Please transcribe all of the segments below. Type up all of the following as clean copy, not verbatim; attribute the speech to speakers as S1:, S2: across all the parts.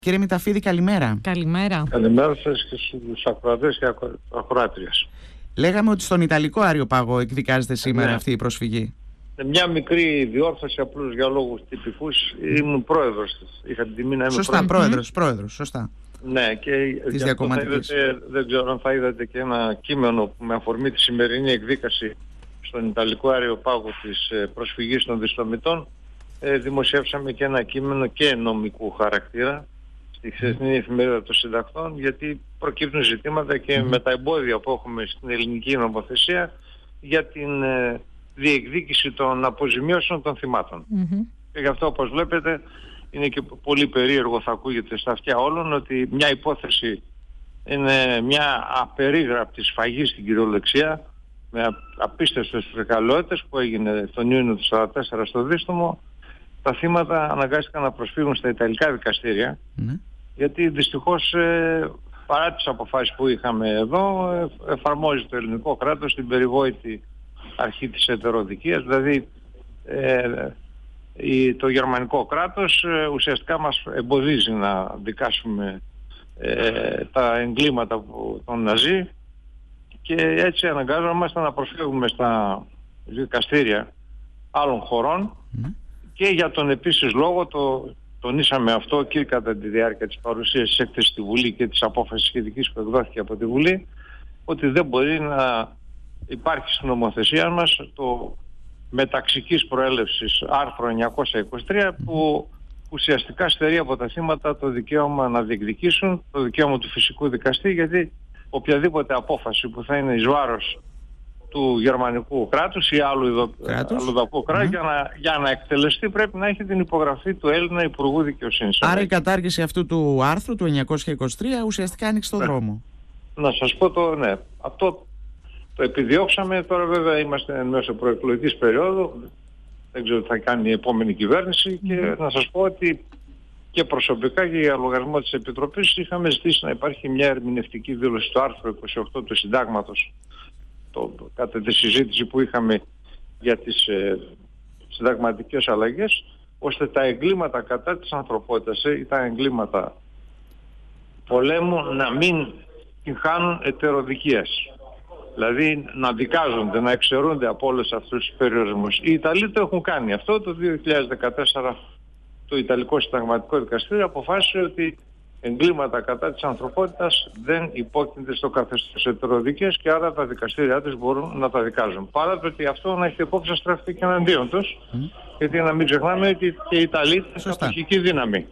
S1: Κύριε Μηταφίδη, καλημέρα.
S2: Καλημέρα.
S3: Καλημέρα σας και στους ακροατές και ακροάτριες.
S1: Λέγαμε ότι στον Ιταλικό Αριοπάγο εκδικάζεται σήμερα αυτή η προσφυγή.
S3: Μια μικρή διόρθωση, απλώς για λόγους τυπικούς. Ήμουν πρόεδρος της. Είχα την τιμή να είμαι
S1: σωστά, πρόεδρος, σωστά.
S3: Ναι, και
S1: της διακομματικής.
S3: Δεν ξέρω αν θα είδατε και ένα κείμενο που με αφορμή τη σημερινή εκδίκαση στον Ιταλικό Αριοπάγο της προσφυγής των διστομητών. Δημοσιεύσαμε και ένα κείμενο και νομικού χαρακτήρα στη χθεσινή εφημερίδα των συντακτών, γιατί προκύπτουν ζητήματα και με τα εμπόδια που έχουμε στην ελληνική νομοθεσία για την διεκδίκηση των αποζημιώσεων των θυμάτων. Και γι' αυτό, όπως βλέπετε, είναι και πολύ περίεργο, θα ακούγεται στα αυτιά όλων, ότι μια υπόθεση είναι μια απερίγραπτη σφαγή στην κυριολεξία με απίστευτες φρικαλαιότητες που έγινε τον Ιούνιο του 1944 στο Δίστομο. Τα θύματα αναγκάστηκαν να προσφύγουν στα Ιταλικά δικαστήρια, γιατί δυστυχώς παρά τις αποφάσεις που είχαμε εδώ, εφαρμόζει το ελληνικό κράτος την περιβόητη αρχή της ετεροδικίας. Δηλαδή το γερμανικό κράτος ουσιαστικά μας εμποδίζει να δικάσουμε τα εγκλήματα των Ναζί, και έτσι αναγκάζομαστε να προσφύγουμε στα δικαστήρια άλλων χωρών. Και για τον επίσης λόγο, τονίσαμε αυτό και κατά τη διάρκεια της παρουσίας της έκθεσης στη Βουλή και της απόφασης σχετικής που εκδόθηκε από τη Βουλή, ότι δεν μπορεί να υπάρχει στην νομοθεσία μας το μεταξικής προέλευσης άρθρο 923, που ουσιαστικά στερεί από τα θύματα το δικαίωμα να διεκδικήσουν, το δικαίωμα του φυσικού δικαστή, γιατί οποιαδήποτε απόφαση που θα είναι εις βάρος του γερμανικού κράτους ή άλλου εδαφικού κράτους για να εκτελεστεί πρέπει να έχει την υπογραφή του Έλληνα Υπουργού Δικαιοσύνης.
S1: Άρα η κατάργηση αυτού του άρθρου του 923 ουσιαστικά άνοιξε τον δρόμο. Να
S3: σας πω αυτό το επιδιώξαμε. Τώρα βέβαια είμαστε εν μέσω προεκλογικής περίοδου, δεν ξέρω τι θα κάνει η επόμενη κυβέρνηση, και να σας πω ότι και προσωπικά και για λογαριασμό της Επιτροπής είχαμε ζητήσει να υπάρχει μια ερμηνευτική δήλωση του άρθρου 28 του Συντάγματος κατά τη συζήτηση που είχαμε για τις συνταγματικές αλλαγές, ώστε τα εγκλήματα κατά της ανθρωπότητας ή τα εγκλήματα πολέμου να μην την χάνουν ετεροδικίας. Δηλαδή να δικάζονται, να εξαιρούνται από όλες αυτούς τους περιορισμούς. Οι Ιταλοί το έχουν κάνει αυτό. Το 2014 το Ιταλικό Συνταγματικό Δικαστήριο αποφάσισε ότι εγκλήματα κατά της ανθρωπότητας δεν υπόκεινται στο καθεστώς ετεροδικίας, και άρα τα δικαστήριά τους μπορούν να τα δικάζουν. Παρά το ότι αυτό, να έχετε υπόψη, στρέφεται και εναντίον τους, γιατί να μην ξεχνάμε ότι και οι Ιταλοί είναι κατοχική δύναμη.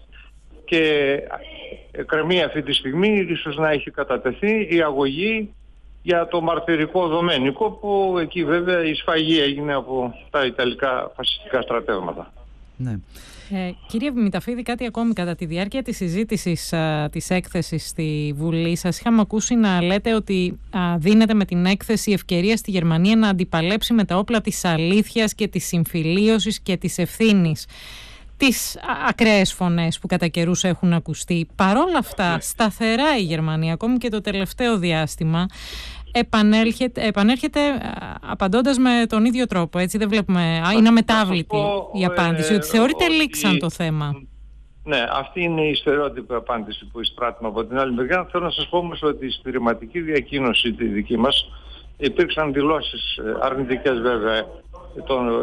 S3: Και εκκρεμεί αυτή τη στιγμή, ίσως να έχει κατατεθεί η αγωγή για το μαρτυρικό δομένικο, που εκεί βέβαια η σφαγή έγινε από τα Ιταλικά φασιστικά στρατεύματα.
S1: Ναι.
S2: Κύριε Μηταφίδη, κάτι ακόμη. Κατά τη διάρκεια της συζήτησης της έκθεσης στη Βουλή, σας είχαμε ακούσει να λέτε ότι δίνεται με την έκθεση ευκαιρία στη Γερμανία να αντιπαλέψει με τα όπλα της αλήθειας και της συμφιλίωσης και της ευθύνης. Τις ακραίες φωνές που κατά καιρούς έχουν ακουστεί. Παρόλα αυτά, σταθερά η Γερμανία, ακόμη και το τελευταίο διάστημα, επανέρχεται απαντώντας με τον ίδιο τρόπο. Έτσι δεν βλέπουμε, είναι αμετάβλητη η απάντηση, ότι θεωρείται λήξαν το θέμα.
S3: Ναι, αυτή είναι η στερεότυπη απάντηση που εισπράττουμε από την άλλη μεριά. Θέλω να σας πω όμως ότι στη ρηματική διακοίνωση τη δική μας υπήρξαν δηλώσεις αρνητικές βέβαια των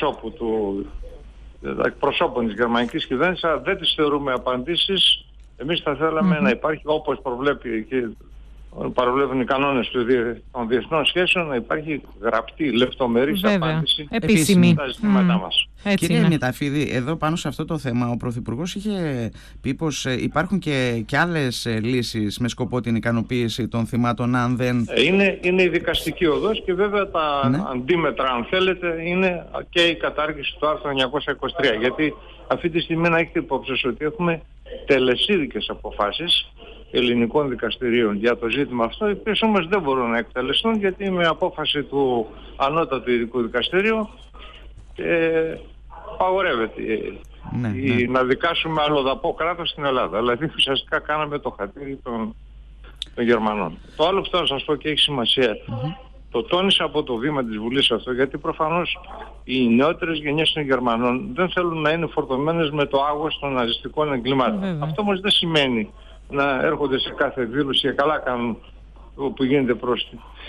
S3: εκπροσώπων της γερμανικής κυβέρνησης. Δεν τις θεωρούμε απαντήσεις. Εμείς θα θέλαμε να υπάρχει, όπως προβλέπει και παραβλέπουν οι κανόνες των διεθνών σχέσεων, να υπάρχει γραπτή, λεπτομερής απάντηση
S2: επίσημη
S3: στα ζητήματά μας.
S1: Κύριε Μηταφίδη, εδώ πάνω σε αυτό το θέμα ο Πρωθυπουργός είχε πει πως υπάρχουν και άλλες λύσεις με σκοπό την ικανοποίηση των θυμάτων, αν δεν...
S3: Είναι η δικαστική οδός, και βέβαια τα αντίμετρα, αν θέλετε, είναι και η κατάργηση του άρθρου 923, γιατί αυτή τη στιγμή να έχετε υπόψη ότι έχουμε τελεσίδικες αποφάσεις ελληνικών δικαστηρίων για το ζήτημα αυτό, οι οποίες όμως δεν μπορούν να εκτελεστούν, γιατί με απόφαση του Ανώτατου Ειδικού Δικαστηρίου απαγορεύεται να δικάσουμε αλλοδαπό κράτος στην Ελλάδα. Δηλαδή ουσιαστικά κάναμε το χατήρι των Γερμανών. Το άλλο που θέλω να σας πω και έχει σημασία το τόνισα από το βήμα της Βουλής αυτό, γιατί προφανώς οι νεότερες γενιές των Γερμανών δεν θέλουν να είναι φορτωμένες με το άγχος των ναζιστικών εγκλημάτων. Αυτό όμως δεν σημαίνει να έρχονται σε κάθε δήλωση, και καλά κάνουν που γίνεται προς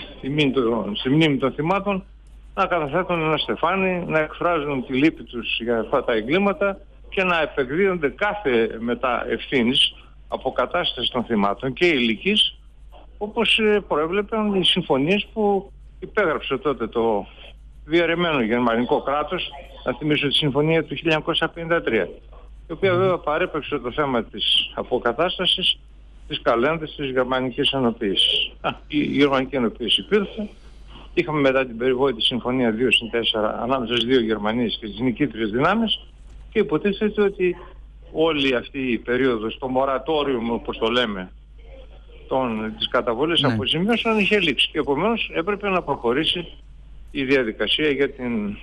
S3: τη μνήμη των θυμάτων, να καταθέτουν ένα στεφάνι, να εκφράζουν τη λύπη τους για αυτά τα εγκλήματα και να επεκδίδονται κάθε μετά ευθύνης αποκατάσταση των θυμάτων και ηλικής, όπως προέβλεπαν οι συμφωνίες που υπέγραψε τότε το διαιρεμένο γερμανικό κράτος, να θυμίσω τη συμφωνία του 1953, η οποία βέβαια παρέπαιξε το θέμα της αποκατάστασης της καλένδας της γερμανικής ενοποίησης. Η γερμανική ενοποίηση υπήρχε. Είχαμε μετά την περιβόητη συμφωνία 2+4 ανάμεσα στις δύο Γερμανίες και τις νικήτριες δυνάμεις, και υποτίθεται ότι όλη αυτή η περίοδος, το μορατόριο, όπως το λέμε, της καταβολής αποζημιώσεων είχε λήξει, και επομένως έπρεπε να προχωρήσει η διαδικασία για την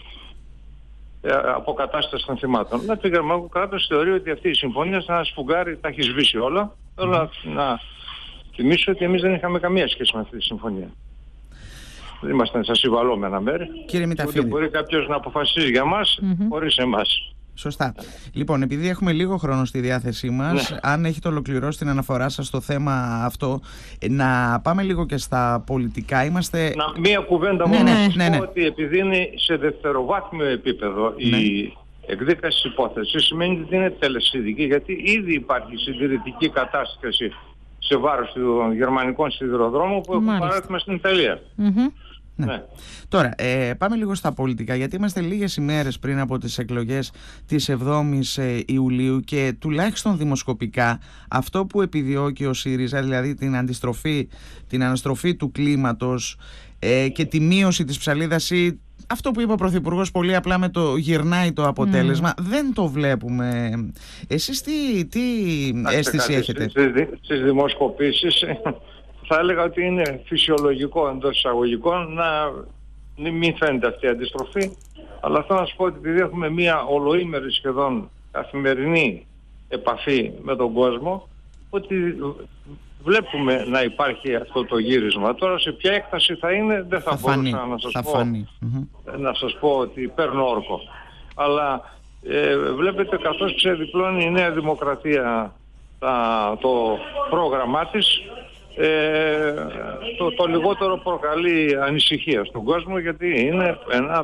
S3: αποκατάσταση των θυμάτων. Το γερμανικό κράτος θεωρεί ότι αυτή η συμφωνία θα σφουγγάρει, τα έχει σβήσει όλα. Θέλω να θυμίσω ότι εμείς δεν είχαμε καμία σχέση με αυτή τη συμφωνία. Δεν ήμασταν στα συμβαλόμενα μέρη.
S1: Κύριε Μηταφίδη,
S3: ότι μπορεί κάποιος να αποφασίσει για μας χωρίς εμάς.
S1: Σωστά. Λοιπόν, επειδή έχουμε λίγο χρόνο στη διάθεσή μας, αν έχετε ολοκληρώσει την αναφορά σας στο θέμα αυτό, να πάμε λίγο και στα πολιτικά.
S3: Μία κουβέντα μόνο να πω ότι επειδή είναι σε δευτεροβάθμιο επίπεδο η εκδίκαση της υπόθεσης, σημαίνει ότι είναι τελεσίδικη, γιατί ήδη υπάρχει συντηρητική κατάσταση σε βάρος των γερμανικών σιδηροδρόμων που έχουν παράδειγμα στην Ιταλία.
S1: Ναι. Τώρα, πάμε λίγο στα πολιτικά, γιατί είμαστε λίγες ημέρες πριν από τις εκλογές της 7ης Ιουλίου και τουλάχιστον δημοσκοπικά αυτό που επιδιώκει ο ΣΥΡΙΖΑ, δηλαδή την αναστροφή του κλίματος και τη μείωση της ψαλίδας, ή αυτό που είπε ο Πρωθυπουργός πολύ απλά με το γυρνάει το αποτέλεσμα, δεν το βλέπουμε. Εσείς τι αίσθηση έχετε?
S3: Στις δημοσκοπήσεις θα έλεγα ότι είναι φυσιολογικό εντός εισαγωγικών να μην φαίνεται αυτή η αντιστροφή, αλλά θέλω να σου πω ότι επειδή έχουμε μια ολοήμερη σχεδόν καθημερινή επαφή με τον κόσμο, ότι βλέπουμε να υπάρχει αυτό το γύρισμα. Τώρα σε ποια έκταση θα είναι δεν θα μπορούσα να σας πω ότι παίρνω όρκο. Αλλά βλέπετε, καθώς ξεδιπλώνει η Νέα Δημοκρατία το πρόγραμμά της, το λιγότερο προκαλεί ανησυχία στον κόσμο, γιατί είναι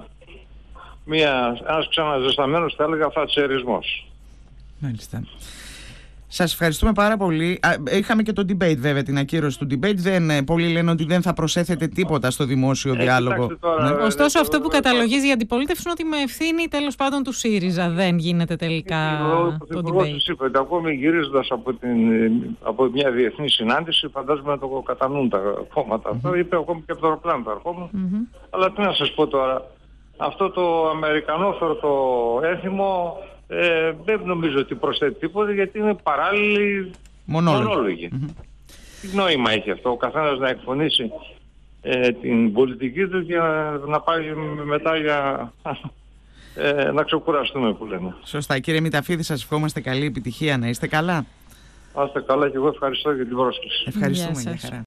S3: ένας ξαναζεσταμένος, θα έλεγα, θατσερισμός.
S1: Μάλιστα. Σας ευχαριστούμε πάρα πολύ. Είχαμε και το debate, βέβαια, την ακύρωση του debate. Πολλοί λένε ότι δεν θα προσέθετε τίποτα στο δημόσιο διάλογο.
S2: Ωστόσο, αυτό που καταλογίζει η αντιπολίτευση είναι ότι με ευθύνη τέλος πάντων του ΣΥΡΙΖΑ δεν γίνεται τελικά το debate.
S3: Είπε, ακόμη γυρίζοντας από μια διεθνή συνάντηση, φαντάζομαι να το κατανοούν τα κόμματα. Αυτό είπε ακόμη και από το αεροπλάνο το ερχόμενο. Αλλά τι να σας πω τώρα, αυτό το αμερικανόφερτο έθιμο δεν νομίζω ότι προσθέτει τίποτα, γιατί είναι παράλληλοι μονόλογοι. Τι νόημα έχει αυτό, ο καθένας να εκφωνήσει την πολιτική του και να πάει μετά για να ξεκουραστούμε, που λέμε.
S1: Σωστά. Κύριε Μηταφίδη, σας ευχόμαστε καλή επιτυχία, να είστε καλά.
S3: Να είστε καλά, και εγώ ευχαριστώ για την πρόσκληση.
S1: Ευχαριστούμε.